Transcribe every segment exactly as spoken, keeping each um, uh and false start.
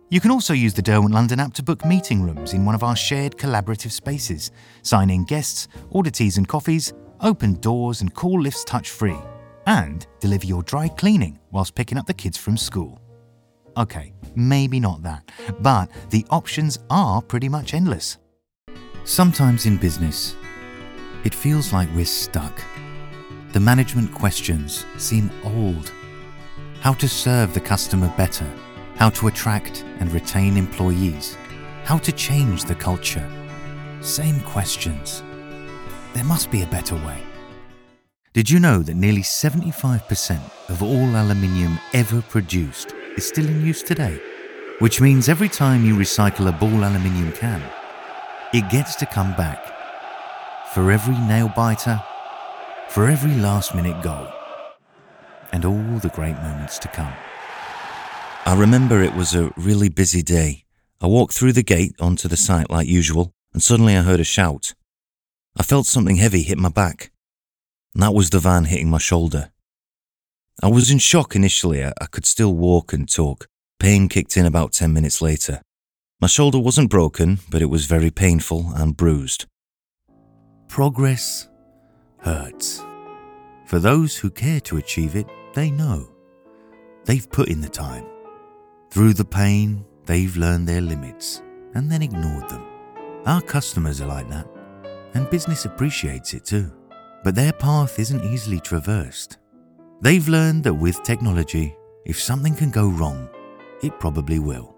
You can also use the Derwent London app to book meeting rooms in one of our shared collaborative spaces, sign in guests, order teas and coffees, open doors and call lifts touch-free, and deliver your dry cleaning whilst picking up the kids from school. Okay, maybe not that, but the options are pretty much endless. Sometimes in business, it feels like we're stuck. The management questions seem old. How to serve the customer better, how to attract and retain employees, how to change the culture. Same questions. There must be a better way. Did you know that nearly seventy-five percent of all aluminium ever produced is still in use today? Which means every time you recycle a ball aluminium can, it gets to come back. For every nail biter, for every last minute goal, and all the great moments to come. I remember it was a really busy day. I walked through the gate onto the site like usual, and suddenly I heard a shout. I felt something heavy hit my back, and that was the van hitting my shoulder. I was in shock initially. I could still walk and talk. Pain kicked in about ten minutes later. My shoulder wasn't broken, but it was very painful and bruised. Progress hurts. For those who care to achieve it, they know. They've put in the time. Through the pain, they've learned their limits and then ignored them. Our customers are like that, and business appreciates it too. But their path isn't easily traversed. They've learned that with technology, if something can go wrong, it probably will.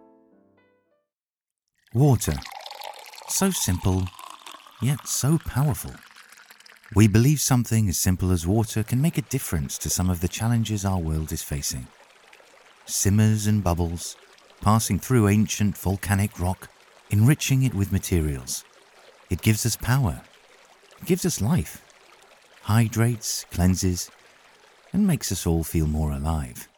Water. So simple, yet so powerful. We believe something as simple as water can make a difference to some of the challenges our world is facing. Simmers and bubbles, passing through ancient volcanic rock, enriching it with materials. It gives us power. It gives us life. Hydrates, cleanses, and makes us all feel more alive.